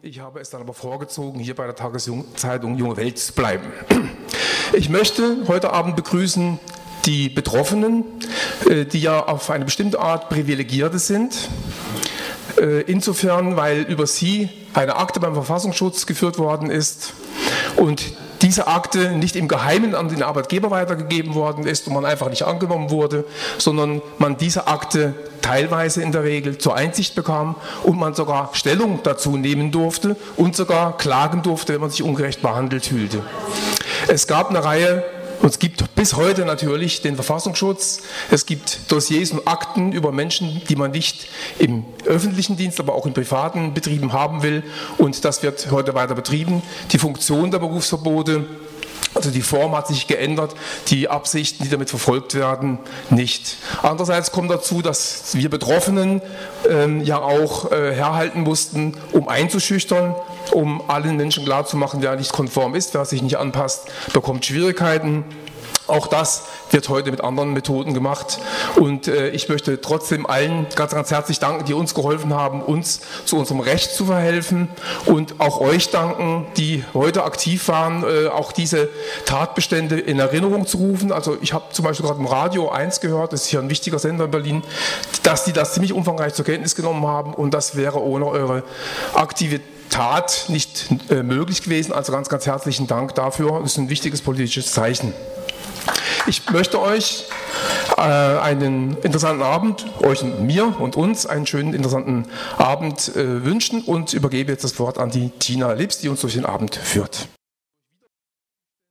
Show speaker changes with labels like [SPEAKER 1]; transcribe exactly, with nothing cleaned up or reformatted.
[SPEAKER 1] Ich habe es dann aber vorgezogen, hier bei der Tageszeitung Junge Welt zu bleiben. Ich möchte heute Abend begrüßen die Betroffenen, die ja auf eine bestimmte Art Privilegierte sind. Insofern, weil über sie eine Akte beim Verfassungsschutz geführt worden ist und diese Akte nicht im Geheimen an den Arbeitgeber weitergegeben worden ist und man einfach nicht angenommen wurde, sondern man diese Akte teilweise in der Regel zur Einsicht bekam und man sogar Stellung dazu nehmen durfte und sogar klagen durfte, wenn man sich ungerecht behandelt fühlte. Es gab eine Reihe, und es gibt bis heute natürlich den Verfassungsschutz, es gibt Dossiers und Akten über Menschen, die man nicht im öffentlichen Dienst, aber auch in privaten Betrieben haben will, und das wird heute weiter betrieben. Die Funktion der Berufsverbote, also die Form hat sich geändert, die Absichten, die damit verfolgt werden, nicht. Andererseits kommt dazu, dass wir Betroffenen ähm, ja auch äh, herhalten mussten, um einzuschüchtern, um allen Menschen klarzumachen, wer nicht konform ist, wer sich nicht anpasst, bekommt Schwierigkeiten. Auch das wird heute mit anderen Methoden gemacht und äh, ich möchte trotzdem allen ganz, ganz herzlich danken, die uns geholfen haben, uns zu unserem Recht zu verhelfen, und auch euch danken, die heute aktiv waren, äh, auch diese Tatbestände in Erinnerung zu rufen. Also ich habe zum Beispiel gerade im Radio eins gehört, das ist hier ein wichtiger Sender in Berlin, dass die das ziemlich umfangreich zur Kenntnis genommen haben, und das wäre ohne eure Aktivität Tat nicht äh, möglich gewesen. Also ganz, ganz herzlichen Dank dafür. Das ist ein wichtiges politisches Zeichen. Ich möchte euch äh, einen interessanten Abend, euch und mir und uns einen schönen, interessanten Abend äh, wünschen und übergebe jetzt das Wort an die Tina Lips, die uns durch den Abend führt.